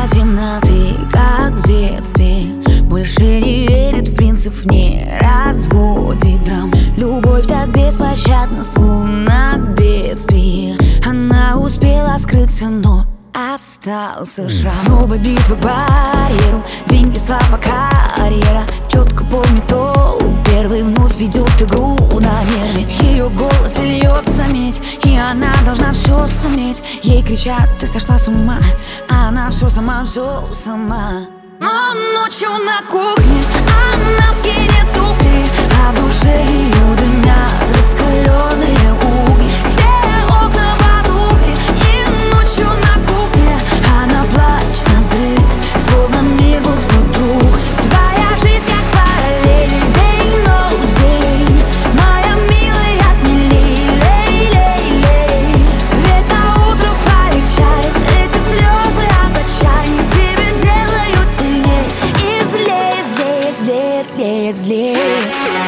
темноты, как в детстве. Больше не верит в принцип, не разводит драм. Любовь так беспощадна, словно бедствие. Она успела скрыться, но остался шрам. Новая битва к барьеру, деньги, слава, карьера. Четко помню то, первый вновь ведет игру на нерве. В ее голосе льется медь, и она должна все суметь. Ей кричат: ты сошла с ума, а она все сама. Но ночью на кухне она скинет туфли, а в душе ее дымят раскаленные угли. Все окна потухли, и ночью на кухне она плачет на взрыв, словно мир вот вдруг. Твоя жизнь как параллель, день, ночь, день. Моя милая, смелей, лей, лей, лей. Ведь на утро полегчает, эти слезы от отчаяния тебя делают сильней. И злее, злее, злее, злее, злее.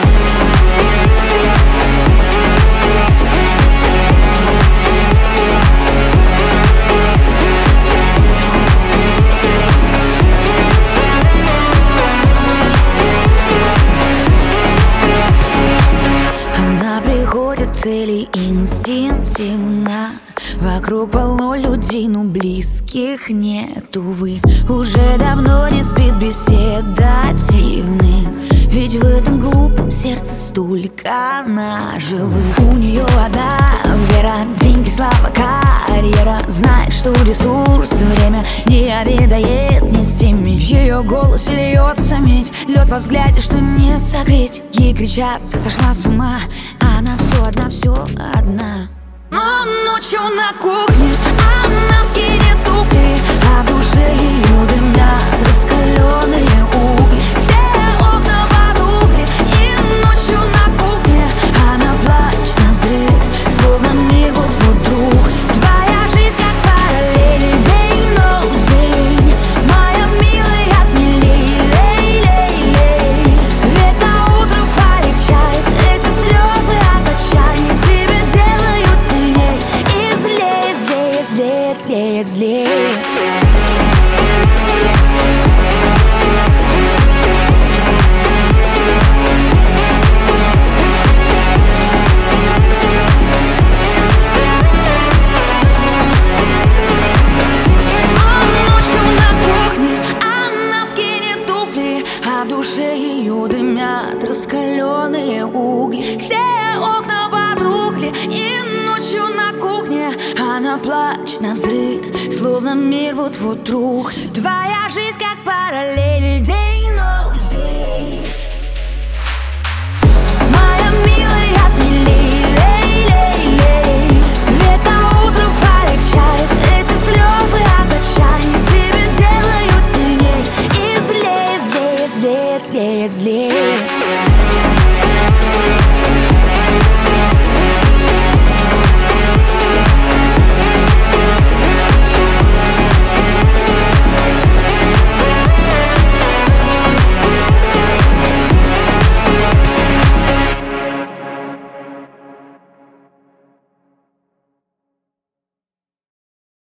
Цели инстинктивно. Вокруг полно людей, но близких нет, увы. Уже давно не спит беседа дивных, ведь в этом глупом сердце столько наживых. У нее одна вера, деньги, слава, карьера. Знает, что ресурс время не обедает ни с теми. В ее голосе льется медь, лед во взгляде, что не согреть. Ей кричат: ты сошла с ума, а она все одна, все одна. Но ночью на кухне она скинет туфли, а в душе ее дымят раскаленные угли. Все окна потухли, и ночью на кухне она плачет на взрыв, словно мир вот вдруг. Твоя жизнь как параллель, день, ночь, день. Моя милая, смелей, лей, лей, лей. Ведь на утро полегчает, эти слезы от отчаяния тебя делают сильней. И злее, злее, злее, злее, злее. А в душе ее дымят раскаленные угли. Все окна потухли, и ночью на кухне она плачет на взрыв, словно мир вот вдруг. Твоя жизнь как параллель, день, ночь, день. Моя милая, смелей, лей, лей, лей. Ведь на утро полегчает, эти слезы от отчаяния тебя делают сильней. И злее, злее, злее, злее, злее.